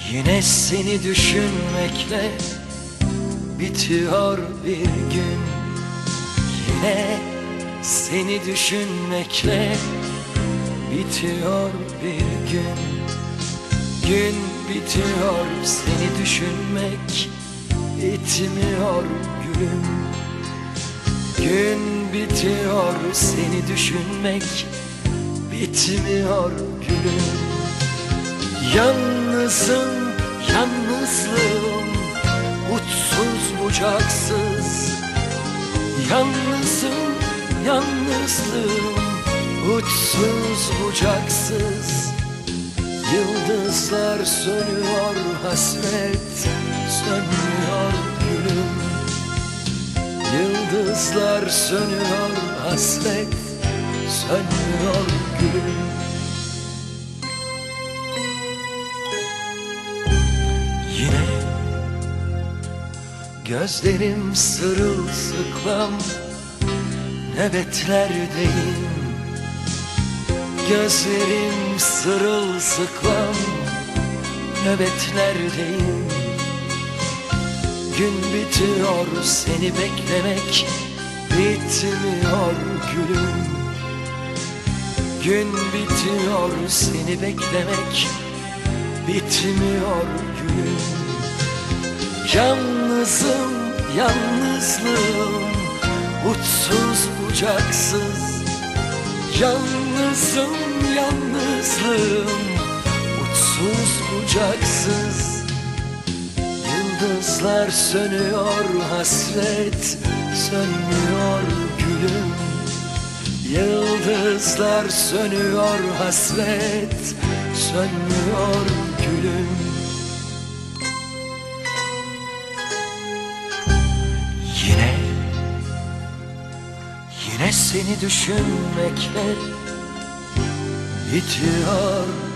Yine seni düşünmekle bitiyor bir gün. Yine seni düşünmekle bitiyor bir gün. Gün bitiyor, seni düşünmek bitmiyor gülüm. Gün bitiyor, seni düşünmek bitmiyor gülüm. Yalnızım, yalnızlığım, uçsuz bucaksız. Yalnızım, yalnızlığım, uçsuz bucaksız. Yıldızlar sönüyor, hasret sönmüyor gülüm. Yıldızlar sönüyor, hasret sönmüyor gülüm. Yine gözlerim sırılsıklam, nöbetlerdeyim. Gözlerim sırılsıklam, nöbetlerdeyim. Gün bitiyor, seni beklemek bitmiyor gülüm. Gün bitiyor, seni beklemek bitmiyor gülüm. Yalnızım, yalnızlığım, uçsuz bucaksız. Yalnızım, yalnızlığım, uçsuz bucaksız. Yıldızlar sönüyor, hasret sönmüyor gülüm. Yıldızlar sönüyor, hasret sönmüyor gülüm. Yine seni düşünmekle bitiyor